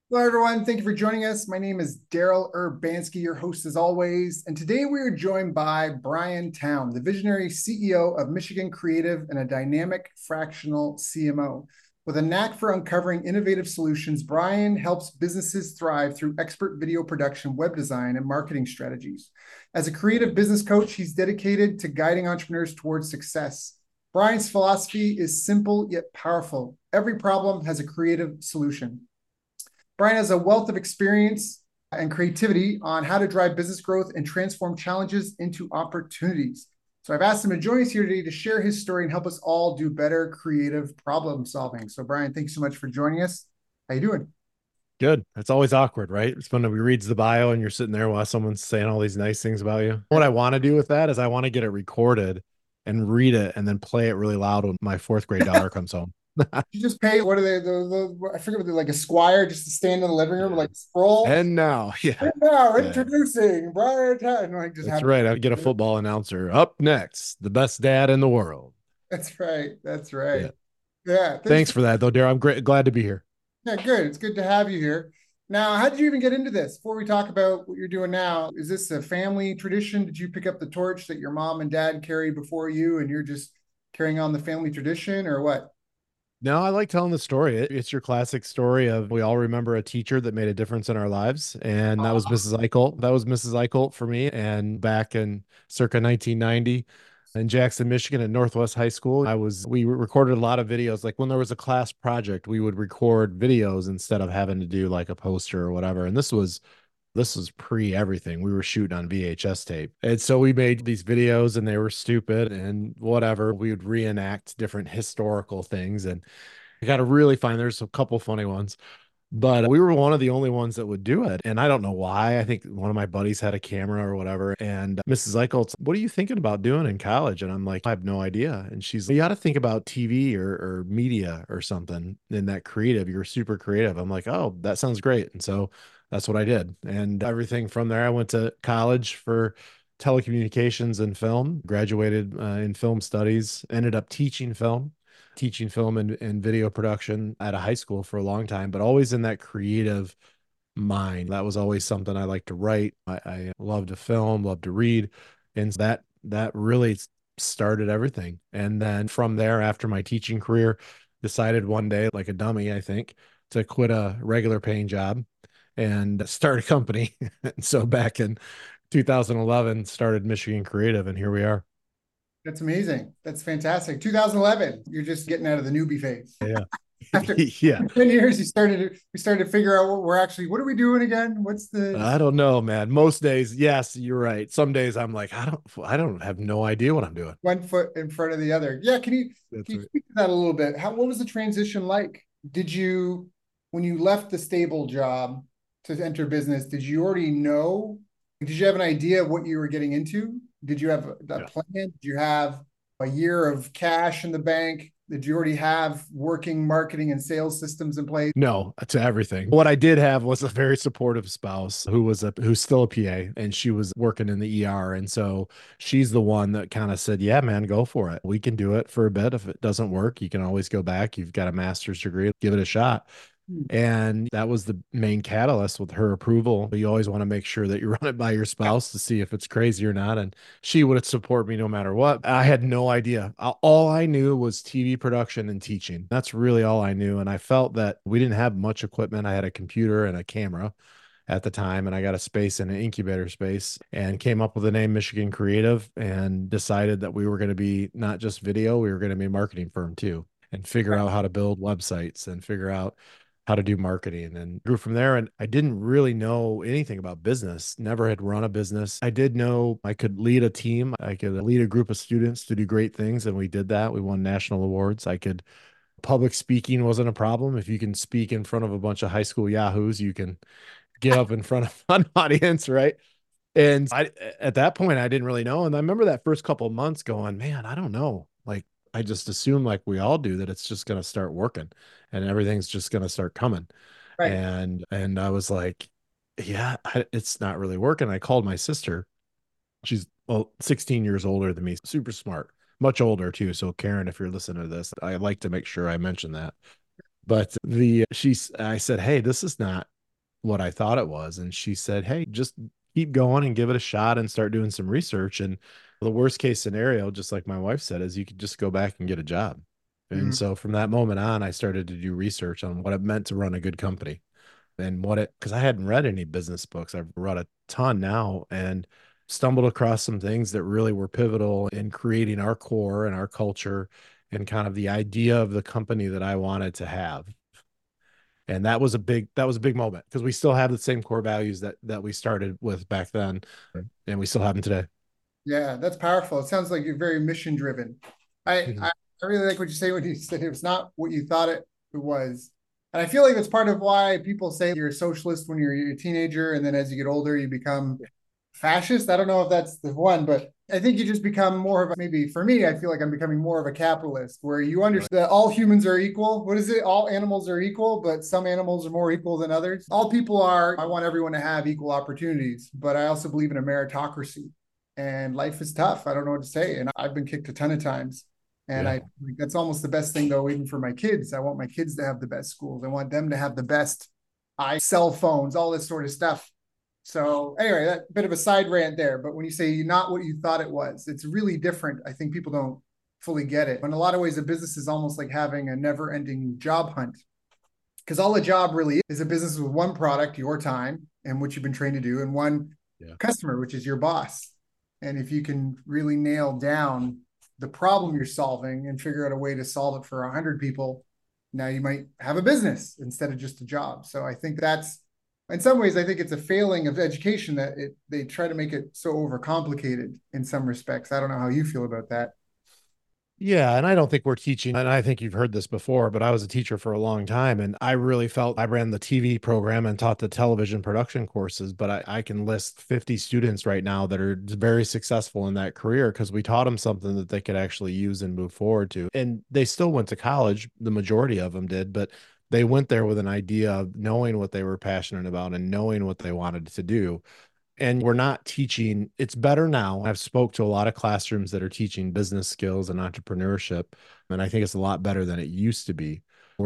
Hello, everyone. Thank you for joining us. My name is Daryl Urbanski, your host as always. And today we are joined by Brian Town, the visionary CEO of Michigan Creative and a dynamic fractional CMO. With a knack for uncovering innovative solutions, Brian helps businesses thrive through expert video production, web design, and marketing strategies. As a creative business coach, he's dedicated to guiding entrepreneurs towards success. Brian's philosophy is simple yet powerful. Every problem has a creative solution. Brian has a wealth of experience and creativity on how to drive business growth and transform challenges into opportunities. So I've asked him to join us here today to share his story and help us all do better creative problem solving. So Brian, thanks so much for joining us. How you doing? Good. It's always awkward, right? It's when we reads the bio and you're sitting there while someone's saying all these nice things about you. What I want to do with that is I want to get it recorded and read it and then play it really loud when my fourth grade daughter comes home. You just pay, what are they, I forget what they're like, a squire just to stand in the living room, Yeah. like scroll. And now, yeah, And now yeah, introducing Brian Town. Like just that's have right. I get a football announcer up next, the best dad in the world. That's right. That's Yeah. right. Yeah. Thanks Thanks for for that, though, Dare. I'm glad to be here. Yeah, good. It's good to have you here. Now, how did you even get into this? Before we talk about what you're doing now, is this a family tradition? Did you pick up the torch that your mom and dad carried before you, and you're just carrying on the family tradition, or what? No, I like telling the story. It's your classic story of we all remember a teacher that made a difference in our lives, and that was Uh, Mrs. Eichel. That was Mrs. Eichel for me. And back in circa 1990 in Jackson, Michigan at Northwest High School, we recorded a lot of videos. Like when there was a class project, we would record videos instead of having to do like a poster or whatever. And this was pre everything. We were shooting on VHS tape. And so we made these videos and they were stupid and whatever. We would reenact different historical things. And I got to really find there's a couple funny ones, but we were one of the only ones that would do it. And I don't know why. I think one of my buddies had a camera or whatever. And Mrs. Eichholz, what are you thinking about doing in college? And I'm like, I have no idea. And she's like, you got to think about TV or media or something in that creative. You're super creative. I'm like, oh, that sounds great. And so that's what I did. And everything from there, I went to college for telecommunications and film, graduated in film studies, ended up teaching film and video production at a high school for a long time, but always in that creative mind. That was always something I like to write. I love to film, love to read. And that really started everything. And then from there, after my teaching career, decided one day, like a dummy, I think, to quit a regular paying job and start a company. And so back in 2011, started Michigan Creative, and here we are. that's amazing. That's fantastic. 2011, you're just getting out of the newbie phase. Yeah. After Yeah. 10 years, we started to figure out what are we doing again? What's the I don't know, man. Most days, yes, you're right. Some days I'm like, I don't have no idea what I'm doing. one foot in front of the other? Yeah, That's can you right. speak to that a little bit? What was the transition like? Did you when you left the stable job to enter business, did you already know? Did you have an idea of what you were getting into? Did you have a Yeah. plan? Did you have a year of cash in the bank? Did you already have working marketing and sales systems in place? No, to everything. What I did have was a very supportive spouse who's still a PA, and she was working in the ER. And so she's the one that kind of said, yeah, man, go for it. We can do it for a bit. If it doesn't work, you can always go back. You've got a master's degree, give it a shot. Hmm. And that was the main catalyst with her approval. But you always want to make sure that you run it by your spouse to see if it's crazy or not. And she would support me no matter what. I had no idea. All I knew was TV production and teaching. That's really all I knew. And I felt that we didn't have much equipment. I had a computer and a camera at the time, and I got a space in an incubator space and came up with the name Michigan Creative and decided that we were going to be not just video, we were going to be a marketing firm too, and figure out how to build websites and figure out how to do marketing and grew from there. And I didn't really know anything about business, never had run a business. I did know I could lead a team, I could lead a group of students to do great things. And we did that. We won national awards. I could, public speaking wasn't a problem. If you can speak in front of a bunch of high school yahoos, you can get up in front of an audience, right? And at that point, I didn't really know. And I remember that first couple of months going, man, I don't know. Like, I just assume, like we all do, that it's just going to start working and everything's just going to start coming. Right. And I was like, yeah, it's not really working. I called my sister. She's 16 years older than me, super smart, much older too. So Karen, if you're listening to this, I like to make sure I mention that. But I said, hey, this is not what I thought it was. And she said, hey, just keep going and give it a shot and start doing some research. And the worst case scenario, just like my wife said, is you could just go back and get a job. And Mhm. so from that moment on, I started to do research on what it meant to run a good company and what it, because I hadn't read any business books. I've read a ton now and stumbled across some things that really were pivotal in creating our core and our culture and kind of the idea of the company that I wanted to have. And that was a big moment because we still have the same core values that we started with back then, and we still have them today. Yeah, that's powerful. It sounds like you're very mission driven. I, Mhm. I I really like what you say when you said it was not what you thought it was. And I feel like that's part of why people say you're a socialist when you're a teenager, and then as you get older, you become fascist. I don't know if that's the one, but I think you just become more of a, maybe for me, I feel like I'm becoming more of a capitalist where you Right. understand that all humans are equal. What is it? All animals are equal, but some animals are more equal than others. All people are, I want everyone to have equal opportunities, but I also believe in a meritocracy. And life is tough. I don't know what to say. And I've been kicked a ton of times. And Yeah. I think that's almost the best thing, though, even for my kids. I want my kids to have the best schools. I want them to have the best cell phones, all this sort of stuff. So anyway, that bit of a side rant there. But when you say not what you thought it was, it's really different. I think people don't fully get it. In a lot of ways, a business is almost like having a never-ending job hunt. Because all a job really is a business with one product, your time, and what you've been trained to do, and one Yeah. customer, which is your boss. And if you can really nail down the problem you're solving and figure out a way to solve it for 100 people, now you might have a business instead of just a job. So I think that's, in some ways, I think it's a failing of education that they try to make it so overcomplicated in some respects. I don't know how you feel about that. Yeah, and I don't think we're teaching, and I think you've heard this before, but I was a teacher for a long time, and I really felt I ran the TV program and taught the television production courses, but I can list 50 students right now that are very successful in that career because we taught them something that they could actually use and move forward to. And they still went to college, the majority of them did, but they went there with an idea of knowing what they were passionate about and knowing what they wanted to do, and we're not teaching. It's better now. I've spoke to a lot of classrooms that are teaching business skills and entrepreneurship, and I think it's a lot better than it used to be.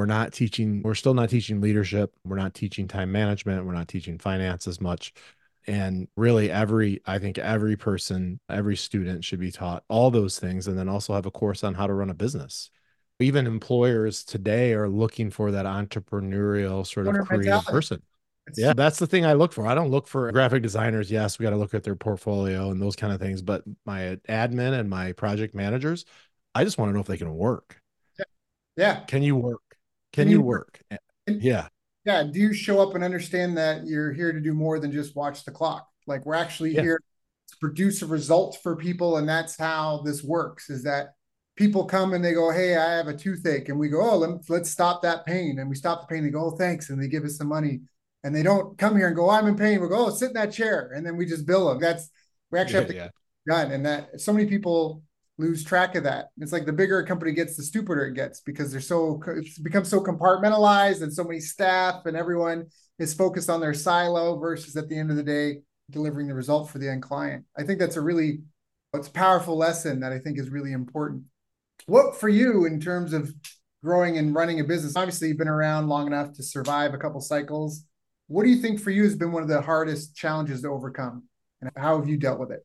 We're still not teaching leadership, we're not teaching time management, we're not teaching finance as much. And really I think every person, every student should be taught all those things and then also have a course on how to run a business. Even employers today are looking for that entrepreneurial sort of Owner creative mentality. person. It's Yeah, super. that's the thing I look for. I don't look for graphic designers. Yes, we got to look at their portfolio and those kind of things. But my admin and my project managers, I just want to know if they can work. Yeah. Can you work? Can Can you you work? and Yeah. yeah, do you show up and understand that you're here to do more than just watch the clock? Like we're actually Yeah. here to produce a result for people, and that's how this works. Is that people come and they go, "Hey, I have a toothache," and we go, "Oh, let's stop that pain," and we stop the pain. They go, "Oh, thanks," and they give us some money. And they don't come here and go, "I'm in pain." We go, "Oh, sit in that chair," and then we just bill them. That's we actually Yeah. have to Yeah. get done, and that so many people lose track of that. It's like the bigger a company gets, the stupider it gets because it's become so compartmentalized and so many staff and everyone is focused on their silo versus at the end of the day delivering the result for the end client. I think that's a really it's a powerful lesson that I think is really important. What for you in terms of growing and running a business? Obviously, you've been around long enough to survive a couple cycles. What do you think for you has been one of the hardest challenges to overcome, and how have you dealt with it?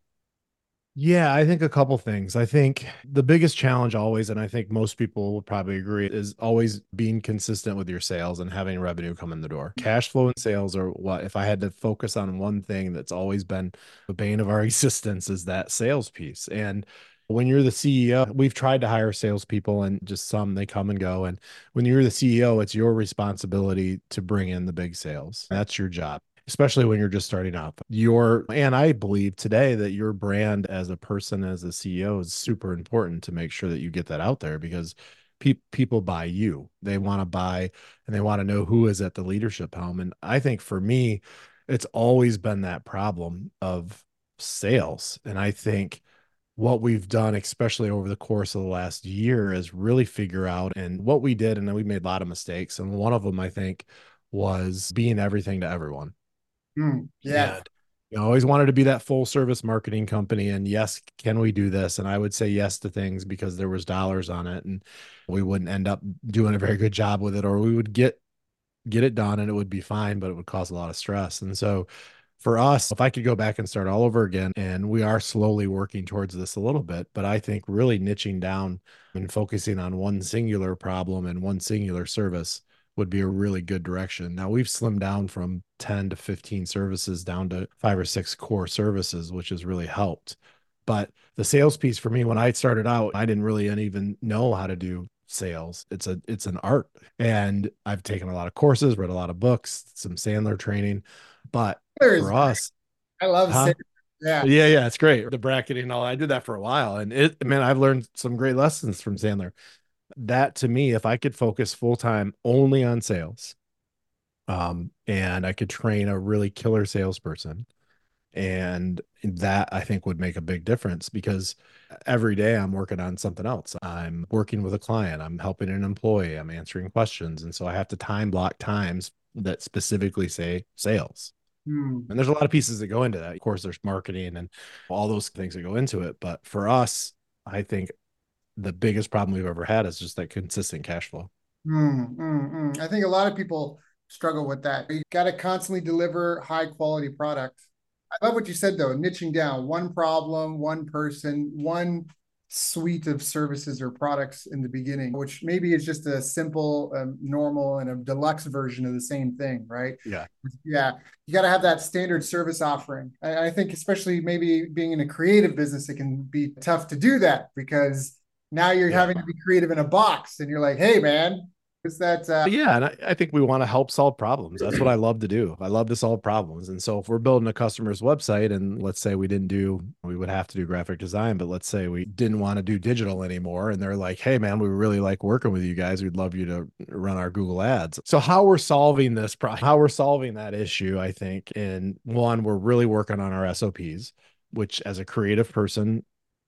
Yeah, I think a couple things. I think the biggest challenge always, and I think most people would probably agree, is always being consistent with your sales and having revenue come in the door. Cash flow and sales are what, if I had to focus on one thing that's always been the bane of our existence, is that sales piece. And when you're the CEO, we've tried to hire salespeople and just some they come and go. And when you're the CEO, it's your responsibility to bring in the big sales. That's your job, especially when you're just starting up. And I believe today that your brand as a person, as a CEO, is super important to make sure that you get that out there because people buy you. They want to buy and they want to know who is at the leadership helm. And I think for me, it's always been that problem of sales. And I think what we've done, especially over the course of the last year, is really figure out and what we did. And then we made a lot of mistakes. And one of them, I think, was being everything to everyone. Yeah. And I always wanted to be that full service marketing company. And yes, can we do this? And I would say yes to things because there was dollars on it, and we wouldn't end up doing a very good job with it, or we would get get it done and it would be fine, but it would cause a lot of stress. And so for us, if I could go back and start all over again, and we are slowly working towards this a little bit, but I think really niching down and focusing on one singular problem and one singular service would be a really good direction. Now we've slimmed down from 10 to 15 services down to 5 or 6 core services, which has really helped. But the sales piece for me, when I started out, I didn't really even know how to do sales. It's an art. And I've taken a lot of courses, read a lot of books, some Sandler training. But There is for great. us, I love huh? sales. Yeah. Yeah, it's great. The bracketing and all. I did that for a while. And man, I've learned some great lessons from Sandler. That to me, if I could focus full time only on sales, and I could train a really killer salesperson, and that I think would make a big difference because every day I'm working on something else. I'm working with a client, I'm helping an employee, I'm answering questions. And so I have to time block times that specifically say sales. Hmm. And there's a lot of pieces that go into that. Of course, there's marketing and all those things that go into it. But for us, I think the biggest problem we've ever had is just that consistent cash flow. I think a lot of people struggle with that. You got to constantly deliver high quality product. I love what you said though, niching down one problem, one person, one suite of services or products in the beginning, which maybe is just a simple, normal, and a deluxe version of the same thing, right? Yeah. Yeah, you got to have that standard service offering. I think, especially maybe being in a creative business, it can be tough to do that because now you're Yeah. having to be creative in a box, and you're like, hey, man, is that Yeah, and I think we want to help solve problems. That's what I love to do. I love to solve problems. And so if we're building a customer's website and let's say we would have to do graphic design, but let's say we didn't want to do digital anymore and they're like, "Hey man, we really like working with you guys. We'd love you to run our Google Ads." So how we're solving how we're solving that issue, I think, in one, we're really working on our SOPs, which as a creative person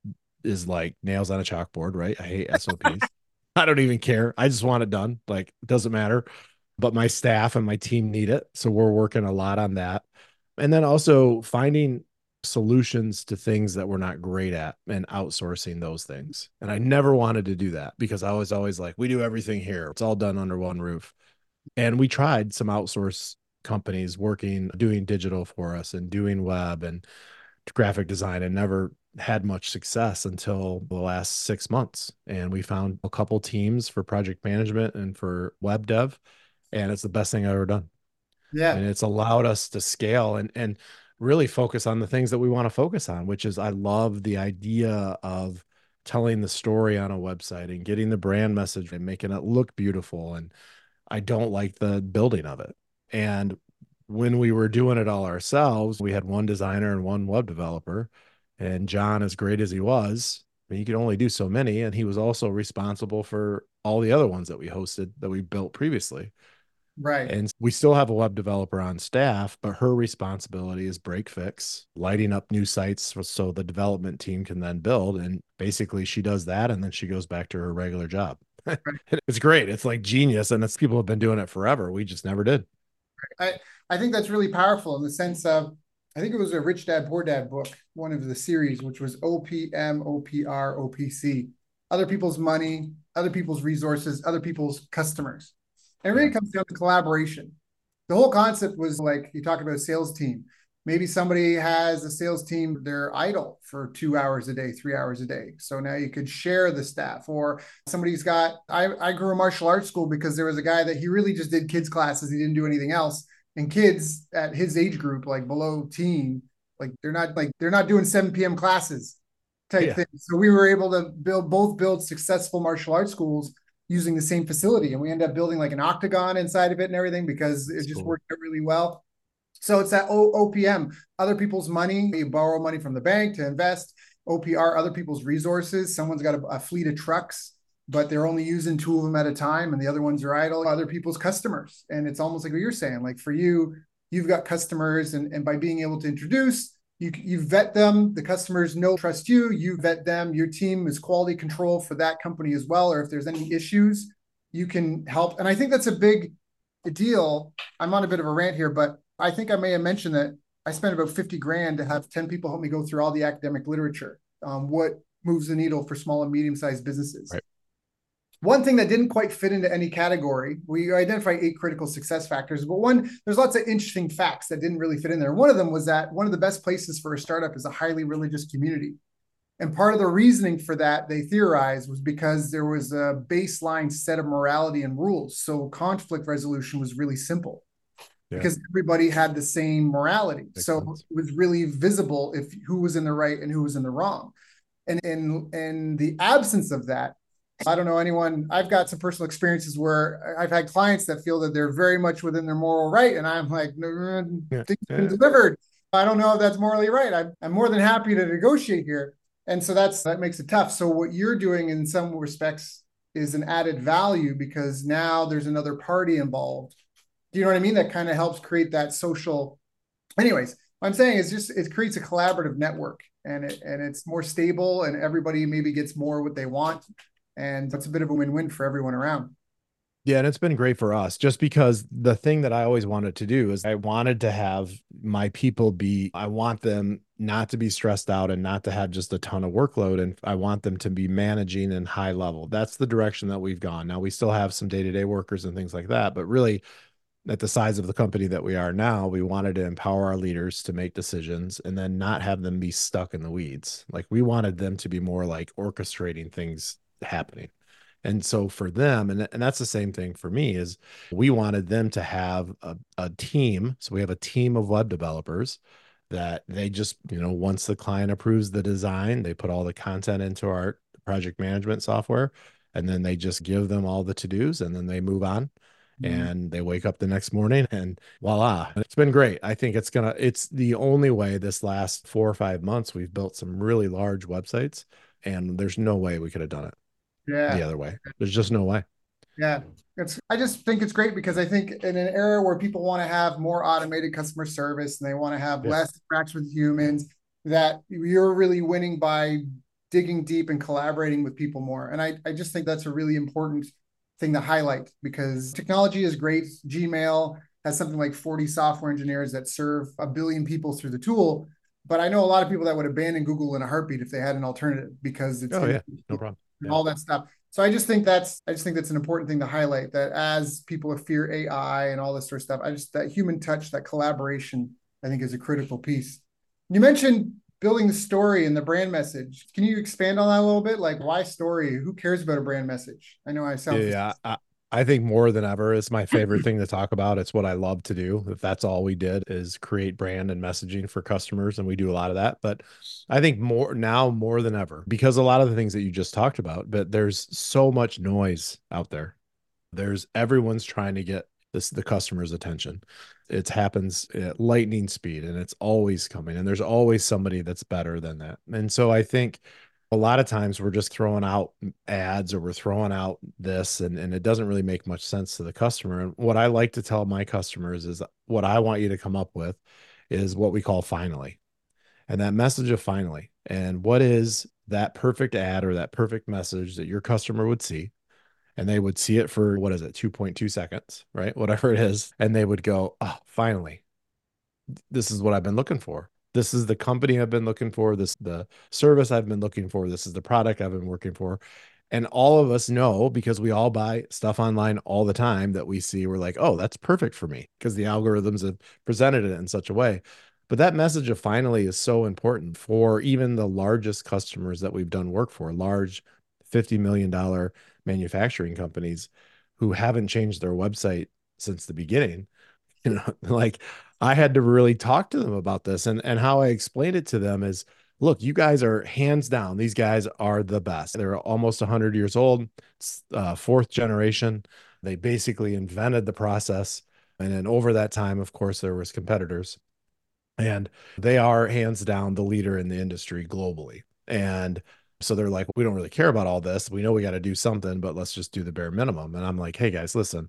is like nails on a chalkboard, right? I hate SOPs. I don't even care. I just want it done. Like, it doesn't matter. But my staff and my team need it. So we're working a lot on that. And then also finding solutions to things that we're not great at and outsourcing those things. And I never wanted to do that because I was always like, we do everything here. It's all done under one roof. And we tried some outsource companies doing digital for us and doing web and graphic design and never had much success until the last 6 months. And we found a couple teams for project management and for web dev. And it's the best thing I've ever done. yeah, And it's allowed us to scale and really focus on the things that we want to focus on, which is I love the idea of telling the story on a website and getting the brand message and making it look beautiful. And I don't like the building of it. And when we were doing it all ourselves, we had one designer and one web developer. And John, as great as he was, I mean, he could only do so many. And he was also responsible for all the other ones that we hosted that we built previously. right. And we still have a web developer on staff, but her responsibility is break fix, lighting up new sites so the development team can then build. And basically, she does that and then she goes back to her regular job. It's great. It's like genius. And it's people have been doing it forever. We just never did. I I think that's really powerful in the sense of I think it was a Rich Dad Poor Dad book, one of the series, which was OPM, OPR, OPC. Other people's money, other people's resources, other people's customers. And it Yeah. really comes down to collaboration. The whole concept was like you talk about a sales team. Maybe somebody has a sales team, they're idle for 2 hours a day, 3 hours a day. So now you could share the staff. Or somebody's got, I grew a martial arts school because there was a guy that he really just did kids' classes. He didn't do anything else. And kids at his age group, like below teen, they're not doing 7 p.m. classes type Yeah. thing. So we were able to build successful martial arts schools using the same facility. And we ended up building like an octagon inside of it and everything because it It's just cool. worked out really well. So it's that OPM, other people's money. You borrow money from the bank to invest. OPR, other people's resources. Someone's got a fleet of trucks, but they're only using 2 of them at a time, and the other ones are idle. Other people's customers. And it's almost like what you're saying. Like for you, you've got customers, and by being able to introduce, you vet them. The customers know, trust you. You vet them. Your team is quality control for that company as well. Or if there's any issues, you can help. And I think that's a big deal. I'm on a bit of a rant here, but I think I may have mentioned that I spent about 50 grand to have 10 people help me go through all the academic literature. What moves the needle for small and medium sized businesses? Right. one thing that didn't quite fit into any category, we identified 8 critical success factors, but there's lots of interesting facts that didn't really fit in there. One of them was that one of the best places for a startup is a highly religious community. And part of the reasoning for that, they theorized, was because there was a baseline set of morality and rules. So conflict resolution was really simple because everybody had the same morality. Makes so sense. It was really visible if who was in the right and who was in the wrong. And in the absence of that, I don't know anyone. I've got some personal experiences where I've had clients that feel that they're very much within their moral right, and I'm like, no, things have been delivered. I don't know if that's morally right. I'm more than happy to negotiate here, and so that makes it tough. So what you're doing, in some respects, is an added value because now there's another party involved. Do you know what I mean? That kind of helps create that social. Anyways, what I'm saying is just it creates a collaborative network, and it's more stable, and everybody maybe gets more what they want. And that's a bit of a win-win for everyone around. Yeah, and it's been great for us just because the thing that I always wanted to do is I wanted to have my people I want them not to be stressed out and not to have just a ton of workload. And I want them to be managing in high level. That's the direction that we've gone. Now we still have some day-to-day workers and things like that, but really at the size of the company that we are now, we wanted to empower our leaders to make decisions and then not have them be stuck in the weeds. Like we wanted them to be more like orchestrating things happening. And so for them, and that's the same thing for me, is we wanted them to have a team. So we have a team of web developers that they just, once the client approves the design, they put all the content into our project management software, and then they just give them all the to-dos, and then they move on. And they wake up the next morning and voila, it's been great. I think it's the only way this last 4 or 5 months, we've built some really large websites, and there's no way we could have done it the other way. There's just no way. Yeah. I just think it's great because I think in an era where people want to have more automated customer service and they want to have less interaction with humans, that you're really winning by digging deep and collaborating with people more. And I just think that's a really important thing to highlight because technology is great. Gmail has something like 40 software engineers that serve 1 billion people through the tool. But I know a lot of people that would abandon Google in a heartbeat if they had an alternative because it's no problem. All that stuff. So I just think that's an important thing to highlight, that as people fear AI and all this sort of stuff, that human touch, that collaboration, I think is a critical piece. You mentioned building the story and the brand message. Can you expand on that a little bit? Like, why story? Who cares about a brand message? I know I sound I think more than ever is my favorite thing to talk about. It's what I love to do. If that's all we did is create brand and messaging for customers, and we do a lot of that. But I think more than ever, because a lot of the things that you just talked about, but there's so much noise out there. Everyone's trying to get the customer's attention. It happens at lightning speed, and it's always coming, and there's always somebody that's better than that. And so I think a lot of times we're just throwing out ads or we're throwing out this, and it doesn't really make much sense to the customer. And what I like to tell my customers is what I want you to come up with is what we call finally. And that message of finally. And what is that perfect ad or that perfect message that your customer would see? And they would see it for, 2.2 seconds, right? Whatever it is. And they would go, oh, finally, this is what I've been looking for. This is the company I've been looking for. The service I've been looking for. This is the product I've been working for. And all of us know, because we all buy stuff online all the time, that we see, we're like, oh, that's perfect for me because the algorithms have presented it in such a way. But that message of finally is so important for even the largest customers that we've done work for, large $50 million manufacturing companies who haven't changed their website since the beginning. Like I had to really talk to them about this, and how I explained it to them is, look, you guys are hands down. These guys are the best. They're almost 100 years old. It's 4th generation. They basically invented the process. And then over that time, of course, there was competitors, and they are hands down the leader in the industry globally. And so they're like, we don't really care about all this. We know we got to do something, but let's just do the bare minimum. And I'm like, hey guys, listen,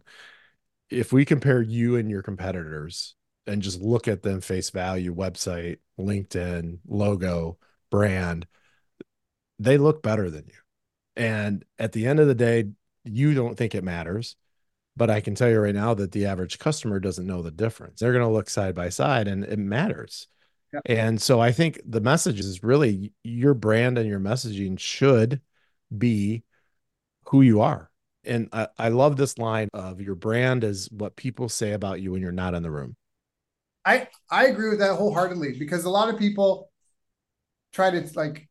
if we compare you and your competitors and just look at them face value, website, LinkedIn, logo, brand, they look better than you. And at the end of the day, you don't think it matters. But I can tell you right now that the average customer doesn't know the difference. They're going to look side by side, and it matters. Yeah. And so I think the message is really your brand and your messaging should be who you are. And I love this line of your brand is what people say about you when you're not in the room. I agree with that wholeheartedly because a lot of people try to like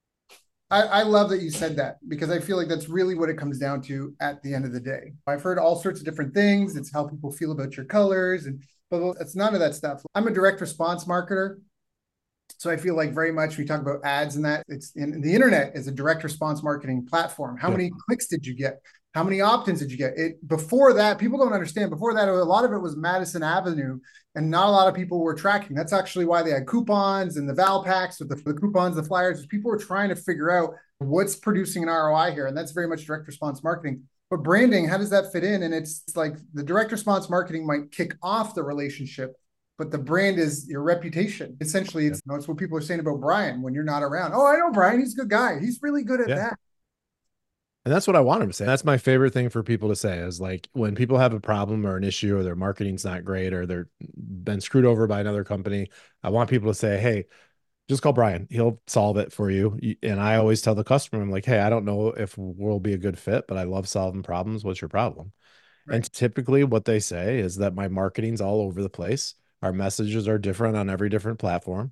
I love that you said that because I feel like that's really what it comes down to at the end of the day. I've heard all sorts of different things. It's how people feel about your colors and but it's none of that stuff. I'm a direct response marketer. So I feel like very much we talk about ads and that it's in the internet is a direct response marketing platform. How Yep. many clicks did you get? How many opt-ins did you get? It before that, people don't understand. Before that, a lot of it was Madison Avenue, and not a lot of people were tracking. That's actually why they had coupons and the Val packs with the coupons, the flyers. People were trying to figure out what's producing an ROI here, and that's very much direct response marketing. But branding, how does that fit in? And it's like the direct response marketing might kick off the relationship, but the brand is your reputation. Essentially, it's what people are saying about Brian when you're not around. Oh, I know Brian. He's a good guy. He's really good at Yeah. that. And that's what I want them to say. That's my favorite thing for people to say is like when people have a problem or an issue or their marketing's not great or they're been screwed over by another company. I want people to say, hey, just call Brian. He'll solve it for you. And I always tell the customer, I'm like, hey, I don't know if we'll be a good fit, but I love solving problems. What's your problem? Right. And typically what they say is that my marketing's all over the place. Our messages are different on every different platform.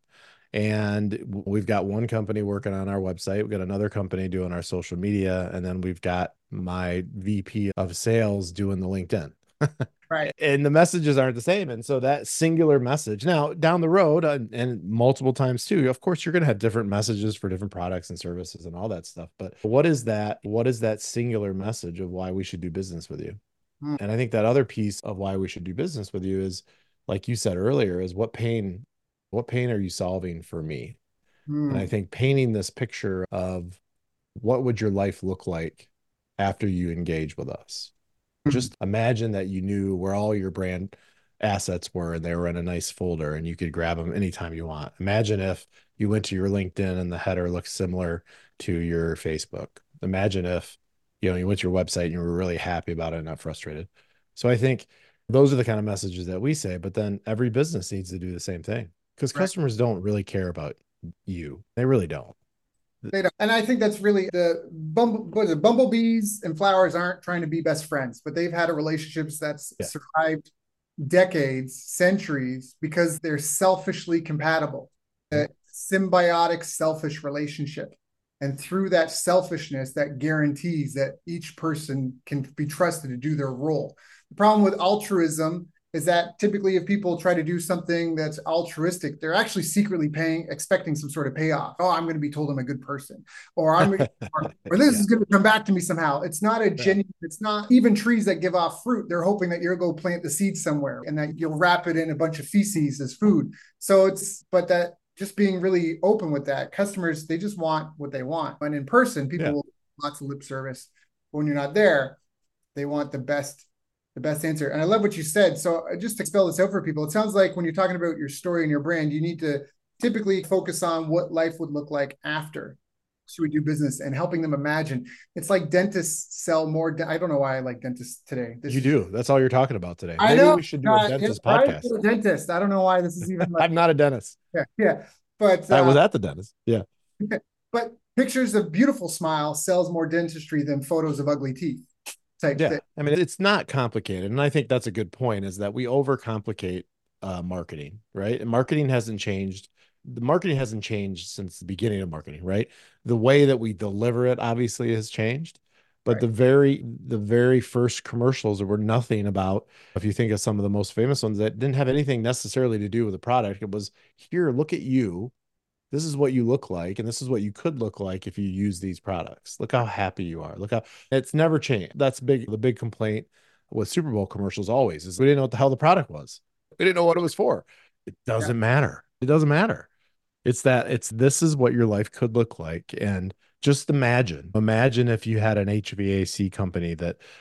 And we've got one company working on our website. We've got another company doing our social media. And then we've got my VP of sales doing the LinkedIn. Right. And the messages aren't the same. And so that singular message now down the road and multiple times too, of course, you're going to have different messages for different products and services and all that stuff. But what is that? What is that singular message of why we should do business with you? Mm. And I think that other piece of why we should do business with you is, like you said earlier, is what pain are you solving for me? And I Mm. think painting this picture of what would your life look like after you engage with us? Mm. Just imagine that you knew where all your brand assets were and they were in a nice folder and you could grab them anytime you want. Imagine if you went to your LinkedIn and the header looked similar to your Facebook. Imagine if, you went to your website and you were really happy about it and not frustrated. So I think those are the kind of messages that we say, but then every business needs to do the same thing because Right. customers don't really care about you. They really don't. They don't. And I think that's really bumblebees and flowers aren't trying to be best friends, but they've had a relationships that's Yeah. survived decades, centuries, because they're selfishly compatible. A symbiotic, selfish relationship. And through that selfishness, that guarantees that each person can be trusted to do their role. The problem with altruism is that typically if people try to do something that's altruistic, they're actually secretly expecting some sort of payoff. Oh, I'm going to be told I'm a good person, or or this Yeah. is going to come back to me somehow. It's not a Yeah. genuine, it's not even trees that give off fruit. They're hoping that you'll go plant the seed somewhere and that you'll wrap it in a bunch of feces as food. So but that just being really open with that, customers, they just want what they want. And in person, people Yeah. will lots of lip service. But when you're not there, they want the best answer. And I love what you said. So just to spell this out for people, it sounds like when you're talking about your story and your brand, you need to typically focus on what life would look like after. So we do business and helping them imagine. It's like dentists sell more. I don't know why I like dentists today. This You is, do. That's all you're talking about today. I Maybe know. we should do a Yeah, dentist Brian's podcast. a dentist. I don't know why this is even like, I'm not a dentist. yeah, yeah. But, I was at the dentist. Yeah. but pictures of beautiful smile sells more dentistry than photos of ugly teeth type Yeah. thing. I mean, it's not complicated. And I think that's a good point is that we overcomplicate marketing, right? And marketing hasn't changed. The marketing hasn't changed since the beginning of marketing, right? The way that we deliver it obviously has changed. But Right. the very first commercials were nothing about, if you think of some of the most famous ones that didn't have anything necessarily to do with the product, it was here, look at you. This is what you look like, and this is what you could look like if you use these products. Look how happy you are. Look how it's never changed. That's big. The big complaint with Super Bowl commercials always is we didn't know what the hell the product was. We didn't know what it was for. It Yeah. doesn't matter. It doesn't matter. It's this is what your life could look like. And just imagine if you had an HVAC company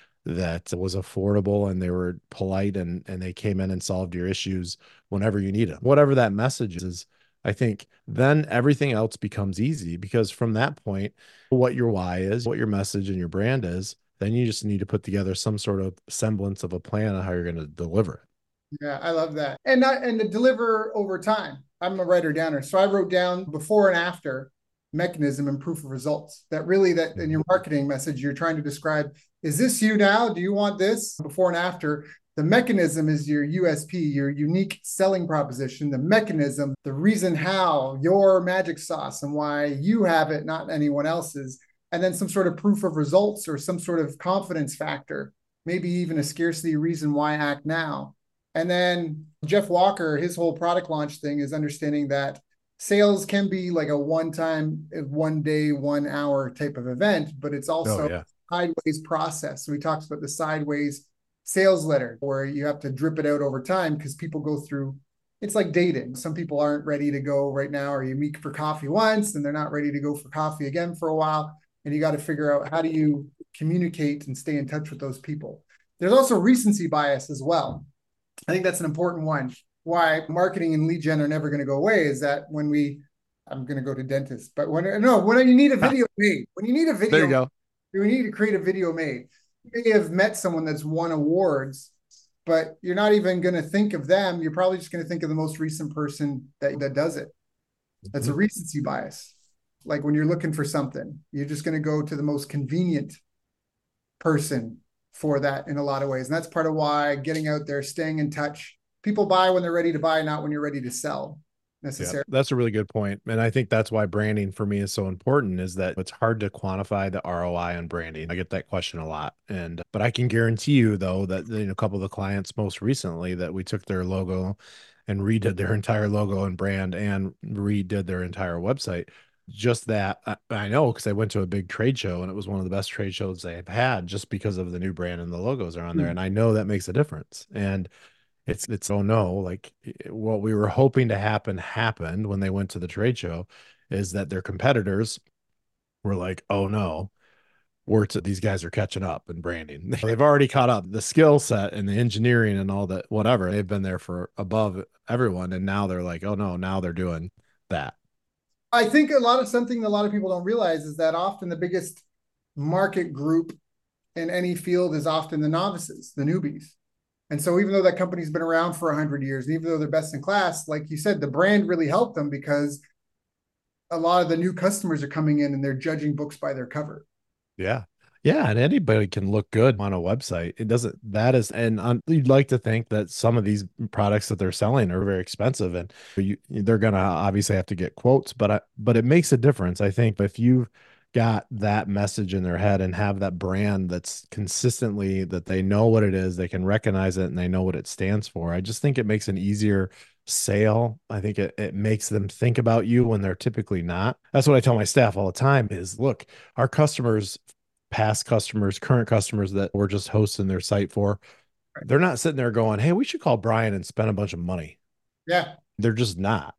that was affordable and they were polite and they came in and solved your issues whenever you need it. Whatever that message is, I think then everything else becomes easy because from that point, what your why is, what your message and your brand is, then you just need to put together some sort of semblance of a plan on how you're going to deliver it. Yeah, I love that. And to deliver over time. I'm a writer downer. So I wrote down before and after. mechanism and proof of results. That really, that in your marketing message, you're trying to describe, is this you now? Do you want this before and after? The mechanism is your USP, your unique selling proposition, the mechanism, the reason how, your magic sauce and why you have it, not anyone else's. And then some sort of proof of results or some sort of confidence factor, maybe even a scarcity reason why act now. And then Jeff Walker, his whole product launch thing is understanding that sales can be like a one-time, 1 day, 1 hour type of event, but it's also a sideways process. So he talks about the sideways sales letter where you have to drip it out over time because people go through, it's like dating. Some people aren't ready to go right now, or you meet for coffee once and they're not ready to go for coffee again for a while. And you got to figure out, how do you communicate and stay in touch with those people? There's also recency bias as well. I think that's an important one. Why marketing and lead gen are never going to go away is that I'm going to go to dentist, but when you need a video made, there you go. You need to create a video made. You may have met someone that's won awards, but you're not even going to think of them. You're probably just going to think of the most recent person that does it. That's a recency bias. Like when you're looking for something, you're just going to go to the most convenient person for that in a lot of ways. And that's part of why getting out there, staying in touch. People buy when they're ready to buy, not when you're ready to sell necessarily. Yeah, that's a really good point. And I think that's why branding for me is so important, is that it's hard to quantify the ROI on branding. I get that question a lot. But I can guarantee you though, that a couple of the clients most recently that we took their logo and redid their entire logo and brand and redid their entire website. Just that I know, because I went to a big trade show and it was one of the best trade shows they've had just because of the new brand and the logos are on there. And I know that makes a difference. And it's oh no, like what we were hoping to happen happened when they went to the trade show, is that their competitors were like, oh no, these guys are catching up in branding. They've already caught up. The skill set and the engineering and all that, whatever, they've been there for above everyone. And now they're like, oh no, now they're doing that. I think something a lot of people don't realize is that often the biggest market group in any field is often the novices, the newbies. And so even though that company's been around for 100 years, and even though they're best in class, like you said, the brand really helped them because a lot of the new customers are coming in and they're judging books by their cover. Yeah. Yeah. And anybody can look good on a website. You'd like to think that some of these products that they're selling are very expensive and they're going to obviously have to get quotes, but it makes a difference. I think if you've got that message in their head and have that brand that's consistently, that they know what it is, they can recognize it and they know what it stands for. I just think it makes an easier sale. I think it makes them think about you when they're typically not. That's what I tell my staff all the time is, look, our customers, past customers, current customers that we're just hosting their site for, they're not sitting there going, hey, we should call Brian and spend a bunch of money. Yeah. They're just not.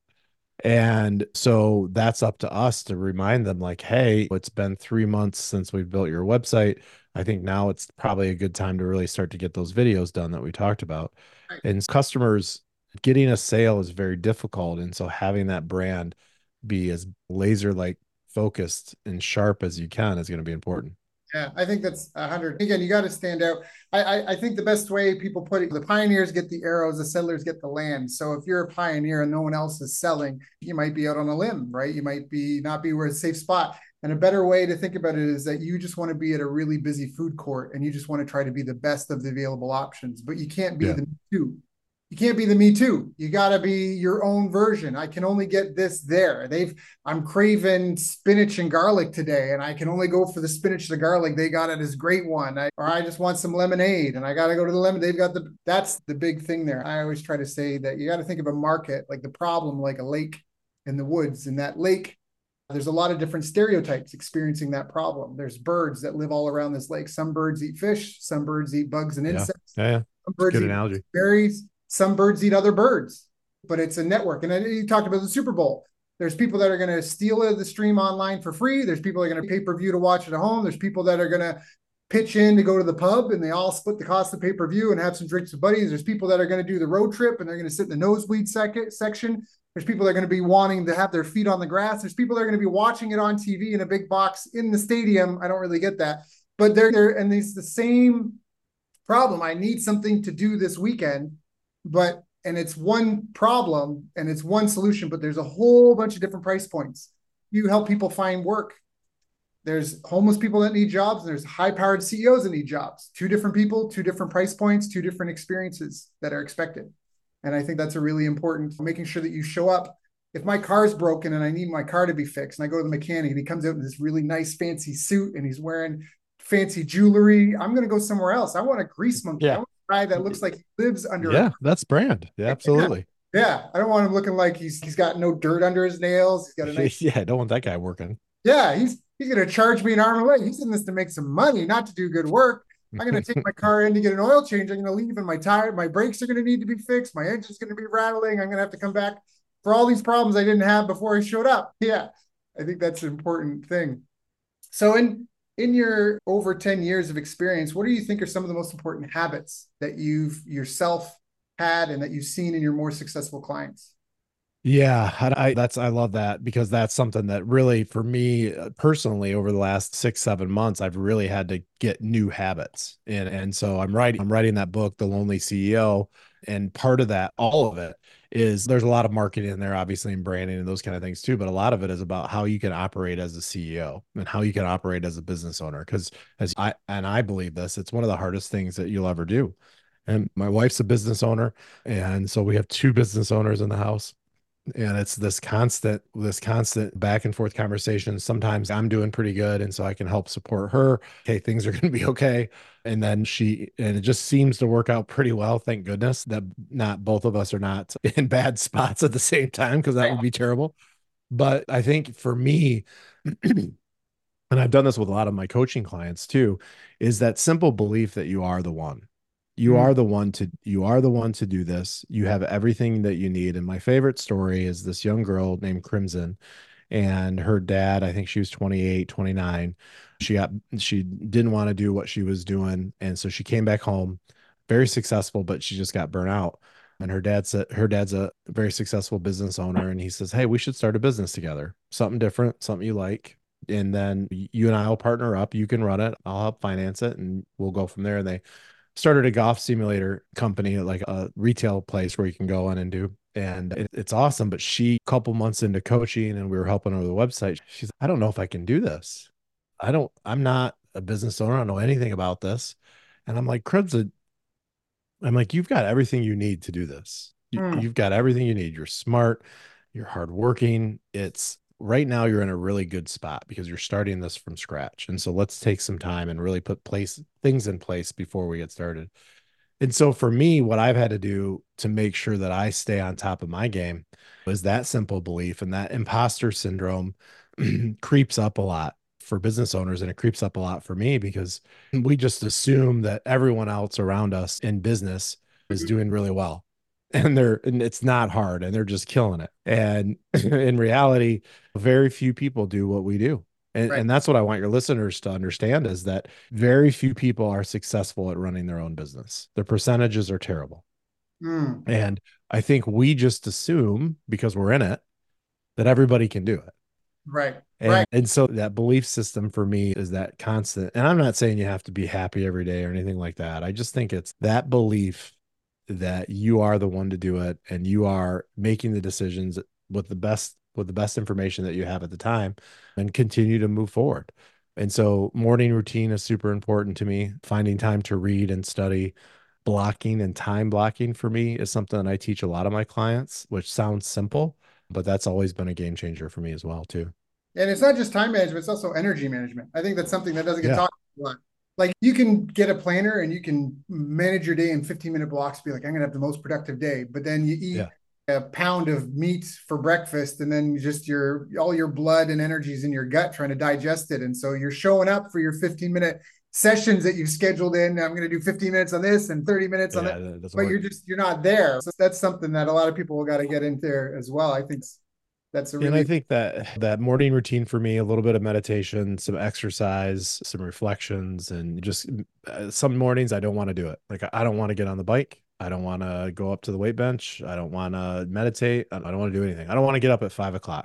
And so that's up to us to remind them, like, hey, it's been 3 months since we've built your website. I think now it's probably a good time to really start to get those videos done that we talked about. Right. And customers, getting a sale is very difficult. And so having that brand be as laser like focused and sharp as you can is going to be important. Yeah, I think that's 100. Again, you got to stand out. I think the best way people put it, the pioneers get the arrows, the settlers get the land. So if you're a pioneer and no one else is selling, you might be out on a limb, right? You might not be where it's a safe spot. And a better way to think about it is that you just want to be at a really busy food court and you just want to try to be the best of the available options, but you can't be the two. You can't be the me too. You got to be your own version. I can only get this there. I'm craving spinach and garlic today, and I can only go for the spinach, the garlic. They got it as great one. Or I just want some lemonade, and I got to go to the lemon. That's the big thing there. I always try to say that you got to think of a market like the problem, like a lake in the woods. In that lake, there's a lot of different stereotypes experiencing that problem. There's birds that live all around this lake. Some birds eat fish. Some birds eat bugs and insects. Yeah. Some birds good eat analogy. berries. Some birds eat other birds, but it's a network. And then you talked about the Super Bowl. There's people that are going to steal the stream online for free. There's people that are going to pay-per-view to watch it at home. There's people that are going to pitch in to go to the pub and they all split the cost of pay-per-view and have some drinks with buddies. There's people that are going to do the road trip and they're going to sit in the nosebleed section. There's people that are going to be wanting to have their feet on the grass. There's people that are going to be watching it on TV in a big box in the stadium. I don't really get that, but they're there. And it's the same problem. I need something to do this weekend, and it's one problem and it's one solution, but there's a whole bunch of different price points. you help people find work. There's homeless people that need jobs, and there's high-powered CEOs that need jobs. Two different people, two different price points, two different experiences that are expected. And I think that's a really important, making sure that you show up. If my car's broken and I need my car to be fixed, and I go to the mechanic and he comes out in this really nice fancy suit and he's wearing fancy jewelry, I'm going to go somewhere else. I want a grease monkey. I Yeah. want a guy that looks like he lives under a. Yeah, that's brand. Yeah, Yeah. absolutely. Yeah. I don't want him looking like he's got no dirt under his nails. He's got a nice. Yeah, I don't want that guy working. Yeah, he's going to charge me an arm and a leg. He's in this to make some money, not to do good work. I'm going to take my car in to get an oil change. I'm going to leave, and my brakes are going to need to be fixed. My engine's going to be rattling. I'm going to have to come back for all these problems I didn't have before I showed up. Yeah, I think that's an important thing. So in your over 10 years of experience, what do you think are some of the most important habits that you've yourself had and that you've seen in your more successful clients? Yeah, I love that because that's something that really for me personally over the last 6, 7 months, I've really had to get new habits. And so I'm writing that book, The Lonely CEO. And part of that, all of it is there's a lot of marketing in there, obviously, and branding and those kind of things too. But a lot of it is about how you can operate as a CEO and how you can operate as a business owner. Because I believe this, it's one of the hardest things that you'll ever do. And my wife's a business owner. And so we have two business owners in the house, and it's this constant back and forth conversation. Sometimes I'm doing pretty good and so I can help support her. Okay, things are going to be okay. And then it just seems to work out pretty well, thank goodness that not both of us are not in bad spots at the same time, because that would be terrible. But I think for me, and I've done this with a lot of my coaching clients too, is that simple belief that you are the one. Mm, You are the one to do this. You have everything that you need. And my favorite story is this young girl named Crimson, and her dad, I think she was 28, 29. She didn't want to do what she was doing. And so she came back home, very successful, but she just got burnt out. And her dad's a very successful business owner. And he says, "Hey, we should start a business together. Something different, something you like. And then you and I will partner up. You can run it. I'll help finance it, and we'll go from there." And they started a golf simulator company, like a retail place where you can go in and do. And it's awesome. But a couple months into coaching and we were helping her with the website, she's, "I don't know if I can do this. I'm not a business owner. I don't know anything about this." And I'm like, Crimson, I'm like, "You've got everything you need to do this. mm, You've got everything you need. You're smart. You're hardworking. It's right now you're in a really good spot because you're starting this from scratch. And so let's take some time and really put things in place before we get started." And so for me, what I've had to do to make sure that I stay on top of my game is that simple belief, and that imposter syndrome creeps up a lot for business owners, and it creeps up a lot for me because we just assume that everyone else around us in business is doing really well. And it's not hard and they're just killing it. And in reality, very few people do what we do. And, right. and that's what I want your listeners to understand, is that very few people are successful at running their own business. The percentages are terrible. Mm, And I think we just assume because we're in it that everybody can do it. right. Right. And so that belief system for me is that constant. And I'm not saying you have to be happy every day or anything like that. I just think it's that belief that you are the one to do it and you are making the decisions with the best information that you have at the time, and continue to move forward. And so morning routine is super important to me. Finding time to read and study, blocking and time blocking for me is something that I teach a lot of my clients, which sounds simple, but that's always been a game changer for me as well too. And it's not just time management, it's also energy management. I think that's something that doesn't get Yeah. talked about a lot. Like you can get a planner and you can manage your day in 15-minute blocks, be like, I'm gonna have the most productive day. But then you eat Yeah. a pound of meat for breakfast, and then just your all your blood and energies in your gut trying to digest it. And so you're showing up for your 15-minute sessions that you've scheduled in. I'm gonna do 15 minutes on this and 30 minutes on Yeah. that, That doesn't but work. you're not there. So that's something that a lot of people got to get in there as well. I think that's a And I really. think that morning routine for me, a little bit of meditation, some exercise, some reflections, and just some mornings I don't want to do it. Like I don't want to get on the bike. I don't want to go up to the weight bench. I don't want to meditate. I don't want to do anything. I don't want to get up at 5 o'clock.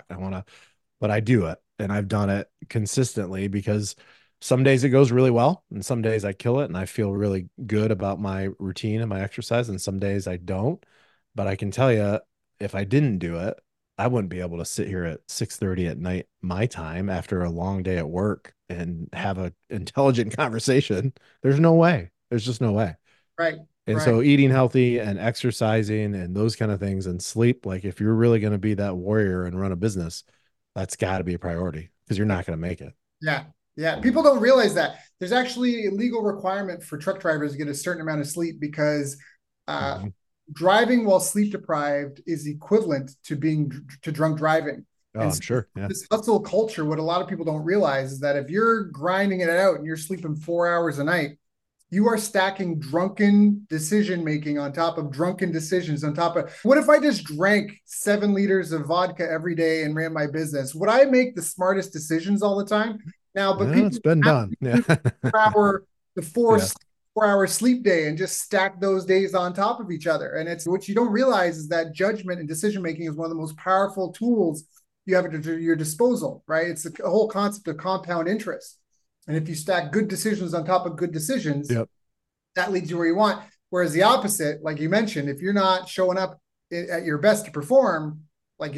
But I do it. And I've done it consistently because some days it goes really well and some days I kill it and I feel really good about my routine and my exercise. And some days I don't. But I can tell you, if I didn't do it, I wouldn't be able to sit here at 6:30 at night, my time, after a long day at work and have a intelligent conversation. There's no way. There's just no way. Right, And right. so eating healthy and exercising and those kind of things and sleep, like if you're really going to be that warrior and run a business, that's got to be a priority because you're not going to make it. Yeah, yeah. People don't realize that there's actually a legal requirement for truck drivers to get a certain amount of sleep because uh, Mhm. driving while sleep deprived is equivalent to being to drunk driving. Oh, And I'm so sure. Yeah. this hustle culture, what a lot of people don't realize is that if you're grinding it out and you're sleeping 4 hours a night, you are stacking drunken decision making on top of drunken decisions on top of what if I just drank 7 liters of vodka every day and ran my business? Would I make the smartest decisions all the time? Now, but Yeah, it's people been have done. Yeah. to do the four Yeah. 4 hour sleep day and just stack those days on top of each other. And it's what you don't realize is that judgment and decision making is one of the most powerful tools you have at your disposal, right? It's a whole concept of compound interest. And if you stack good decisions on top of good decisions, Yep. that leads you where you want. Whereas the opposite, like you mentioned, if you're not showing up at your best to perform, like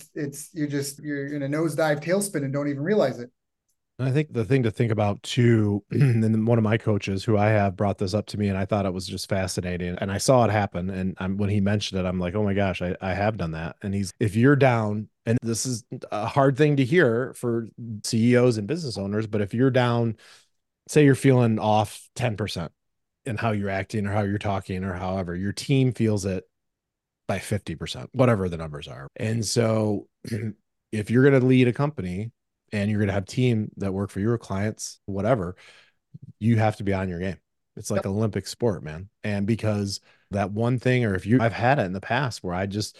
you're in a nosedive tailspin and don't even realize it. I think the thing to think about too, and one of my coaches who I have brought this up to me, and I thought it was just fascinating. And I saw it happen. And when he mentioned it, I'm like, oh my gosh, I have done that. And if you're down, and this is a hard thing to hear for CEOs and business owners, but if you're down, say you're feeling off 10% in how you're acting or how you're talking or however, your team feels it by 50%, whatever the numbers are. And so if you're going to lead a company and you're going to have team that work for your clients, whatever, you have to be on your game. It's like Yep. Olympic sport, man. And because that one thing, or if you, I've had it in the past where I just,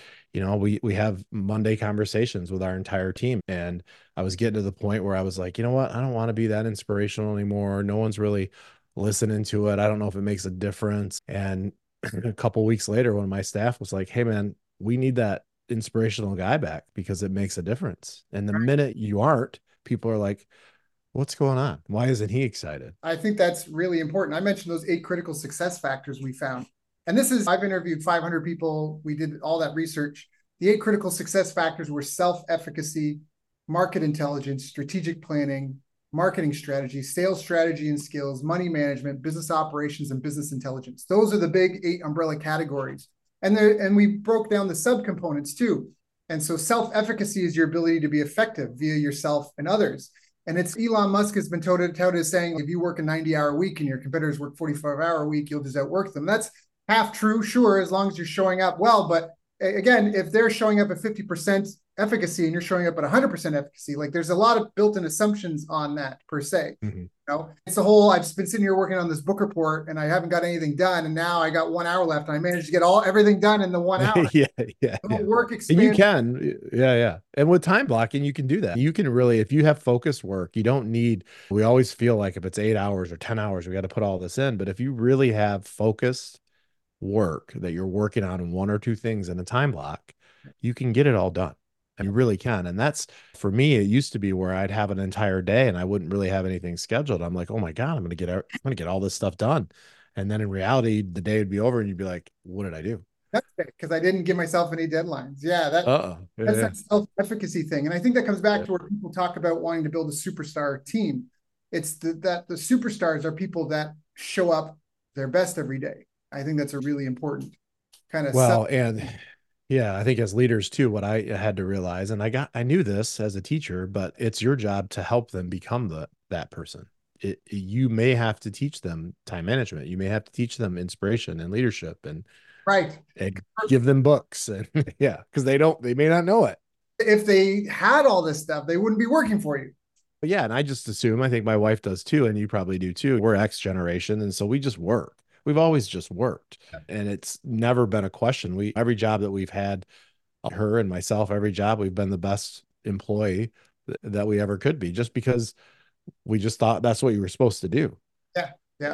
we have Monday conversations with our entire team. And I was getting to the point where I was like, you know what? I don't want to be that inspirational anymore. No one's really listening to it. I don't know if it makes a difference. And a couple weeks later, one of my staff was like, hey, man, we need that inspirational guy back because it makes a difference. And the minute you aren't, people are like, what's going on? Why isn't he excited? I think that's really important. I mentioned those 8 critical success factors we found. And this is, I've interviewed 500 people. We did all that research. The 8 critical success factors were self efficacy, market intelligence, strategic planning, marketing strategy, sales strategy and skills, money management, business operations, and business intelligence. Those are the big 8 umbrella categories. And we broke down the subcomponents too. And so self efficacy is your ability to be effective via yourself and others. And it's Elon Musk has been touted as saying if you work a 90-hour week and your competitors work 45-hour week, you'll just outwork them. That's half true, sure, as long as you're showing up well. But again, if they're showing up at 50% efficacy and you're showing up at 100% efficacy, like there's a lot of built-in assumptions on that per se. Mm-hmm. It's the whole I've been sitting here working on this book report and I haven't got anything done. And now I got 1 hour left and I managed to get everything done in the 1 hour. Yeah, yeah, The yeah. work And you expands. can, yeah, yeah. And with time blocking, you can do that. You can really, if you have focused work, you don't need, we always feel like if it's 8 hours or 10 hours, we got to put all this in. But if you really have focused work that you're working on one or two things in a time block, you can get it all done. And you really can. And that's for me, it used to be where I'd have an entire day and I wouldn't really have anything scheduled. I'm like, oh my God, I'm gonna get all this stuff done. And then in reality, the day would be over and you'd be like, what did I do? That's it, because I didn't give myself any deadlines. Yeah, Uh-oh. that's Yeah. that self-efficacy thing. And I think that comes back Yeah. to where people talk about wanting to build a superstar team. It's that the superstars are people that show up their best every day. I think that's a really important kind of Well, and yeah, I think as leaders too, what I had to realize, and I knew this as a teacher, but it's your job to help them become that person. You may have to teach them time management. You may have to teach them inspiration and leadership right. and give them books and yeah, because they may not know it. If they had all this stuff, they wouldn't be working for you. But yeah, and I just assume, I think my wife does too, and you probably do too. We're X generation, and so we just work. We've always just worked. And it's never been a question. Every job that we've had, her and myself, every job, we've been the best employee that we ever could be, just because we just thought that's what you were supposed to do. Yeah. Yeah.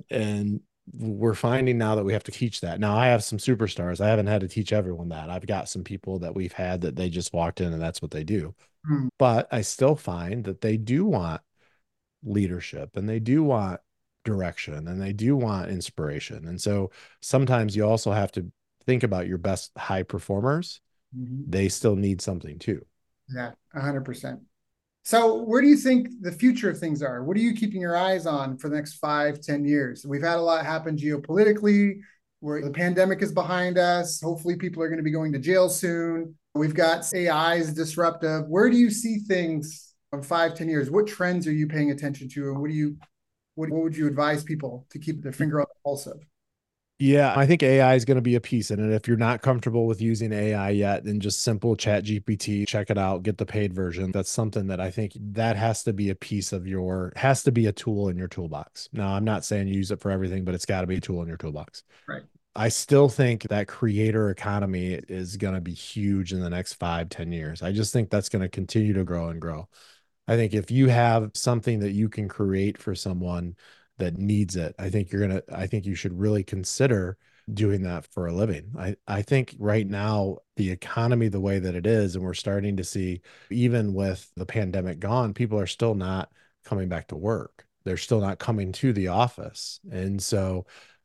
And we're finding now that we have to teach that. Now I have some superstars. I haven't had to teach everyone that. I've got some people that we've had that they just walked in and that's what they do. Hmm. But I still find that they do want leadership and they do want direction and they do want inspiration. And so sometimes you also have to think about your best high performers Mhm. they still need something too. Yeah, 100%. So, where do you think the future of things are? What are you keeping your eyes on for the next 5, 10 years? We've had a lot happen geopolitically, where the pandemic is behind us. Hopefully, people are going to be going to jail soon. We've got AI is disruptive. Where do you see things in 5, 10 years? What trends are you paying attention to, and what would you advise people to keep their finger on the pulse of? Yeah, I think AI is going to be a piece in it. If you're not comfortable with using AI yet, then just simple chat GPT, check it out, get the paid version. That's something that I think that has to be a piece of has to be a tool in your toolbox. Now, I'm not saying you use it for everything, but it's got to be a tool in your toolbox. Right. I still think that creator economy is going to be huge in the next 5, 10 years. I just think that's going to continue to grow and grow. I think if you have something that you can create for someone that needs it, I think you should really consider doing that for a living. I think right now, the economy, the way that it is, and we're starting to see, even with the pandemic gone, people are still not coming back to work. They're still not coming to the office. And so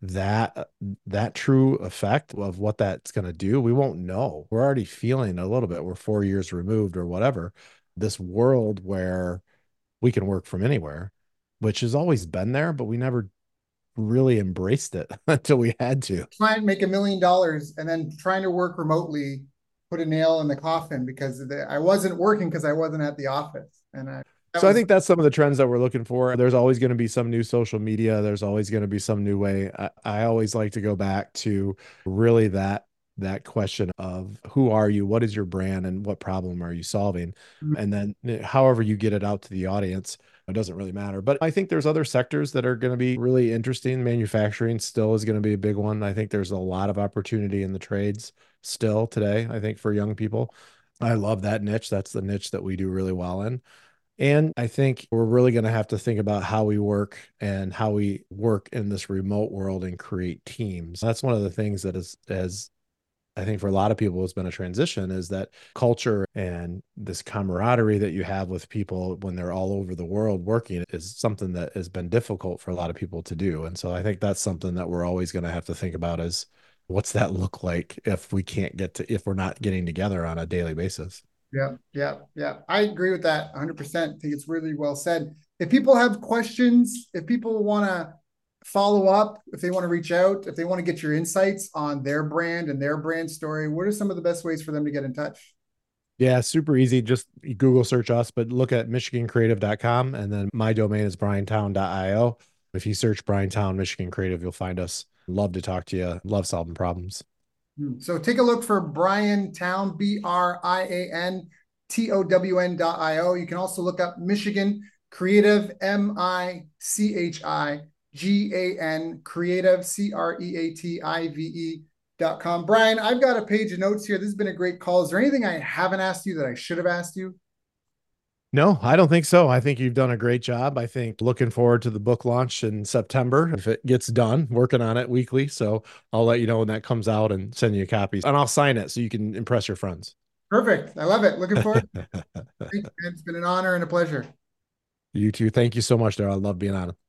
that true effect of what that's going to do, we won't know. We're already feeling a little bit. We're 4 years removed or whatever, this world where we can work from anywhere, which has always been there, but we never really embraced it until we had to. Try and make $1 million and then trying to work remotely put a nail in the coffin because I wasn't working because I wasn't at the office. And that So I was think that's some of the trends that we're looking for. There's always going to be some new social media. There's always going to be some new way. I always like to go back to really that question of who are you, what is your brand, and what problem are you solving? And then however you get it out to the audience, it doesn't really matter. But I think there's other sectors that are going to be really interesting. Manufacturing still is going to be a big one. I think there's a lot of opportunity in the trades still today, I think, for young people. I love that niche. That's the niche that we do really well in. And I think we're really going to have to think about how we work and how we work in this remote world and create teams. That's one of the things that is I think for a lot of people has been a transition, is that culture and this camaraderie that you have with people when they're all over the world working is something that has been difficult for a lot of people to do. And so I think that's something that we're always going to have to think about, is what's that look like if we're not getting together on a daily basis. Yeah, yeah, yeah. I agree with that 100%. I think it's really well said. If people have questions, if people want to follow up, if they want to reach out, if they want to get your insights on their brand and their brand story, what are some of the best ways for them to get in touch? Yeah, super easy. Just Google search us, but look at michigancreative.com, and then my domain is bryantown.io. If you search Bryantown Michigan Creative, you'll find us. Love to talk to you. Love solving problems. So take a look for Brian Town, BRIANTOWN.io. You can also look up Michigan Creative, MICHIGAN Creative, CREATIVE.com. Brian, I've got a page of notes here. This has been a great call. Is there anything I haven't asked you that I should have asked you? No, I don't think so. I think you've done a great job. I think looking forward to the book launch in September if it gets done, working on it weekly. So I'll let you know when that comes out and send you copies, and I'll sign it so you can impress your friends. Perfect. I love it. Looking forward. Thanks, man. It's been an honor and a pleasure. You too. Thank you so much, Daryl. I love being on.